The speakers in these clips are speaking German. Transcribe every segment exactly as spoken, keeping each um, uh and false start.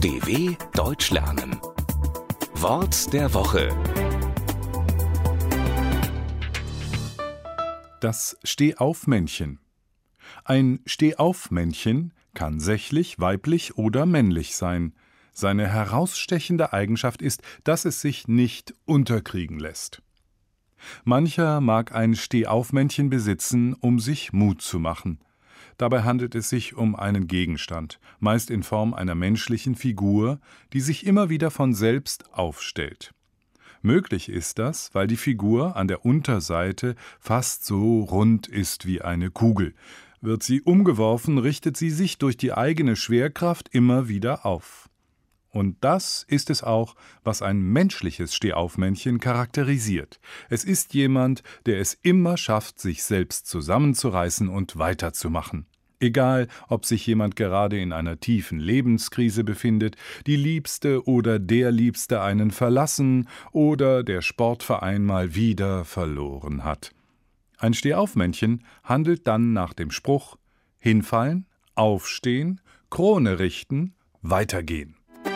D W Deutsch lernen. Wort der Woche. Das Stehaufmännchen. Ein Stehaufmännchen kann sächlich, weiblich oder männlich sein. Seine herausstechende Eigenschaft ist, dass es sich nicht unterkriegen lässt. Mancher mag ein Stehaufmännchen besitzen, um sich Mut zu machen. Dabei handelt es sich um einen Gegenstand, meist in Form einer menschlichen Figur, die sich immer wieder von selbst aufstellt. Möglich ist das, weil die Figur an der Unterseite fast so rund ist wie eine Kugel. Wird sie umgeworfen, richtet sie sich durch die eigene Schwerkraft immer wieder auf. Und das ist es auch, was ein menschliches Stehaufmännchen charakterisiert. Es ist jemand, der es immer schafft, sich selbst zusammenzureißen und weiterzumachen. Egal, ob sich jemand gerade in einer tiefen Lebenskrise befindet, die Liebste oder der Liebste einen verlassen oder der Sportverein mal wieder verloren hat. Ein Stehaufmännchen handelt dann nach dem Spruch: hinfallen, aufstehen, Krone richten, weitergehen.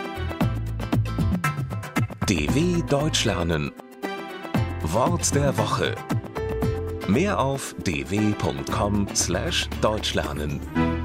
D W Deutsch lernen. Wort der Woche. Mehr auf d w punkt com slash deutsch lernen.